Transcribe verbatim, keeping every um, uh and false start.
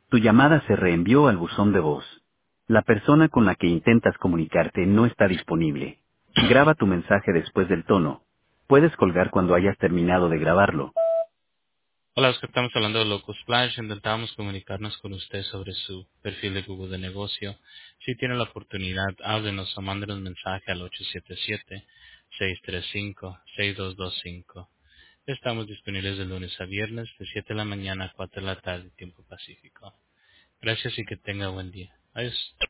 Tu llamada se reenvió al buzón de voz. La persona con la que intentas comunicarte no está disponible. Graba tu mensaje después del tono. Puedes colgar cuando hayas terminado de grabarlo. Hola, es que estamos hablando de Loco Splash. Intentábamos comunicarnos con usted sobre su perfil de Google de negocio. Si tiene la oportunidad, háblenos o mándenos un mensaje al ocho siete siete, seis tres cinco, seis dos dos cinco. Estamos disponibles de lunes a viernes, de siete de la mañana a cuatro de la tarde, tiempo pacífico. Gracias y que tenga buen día. Adiós.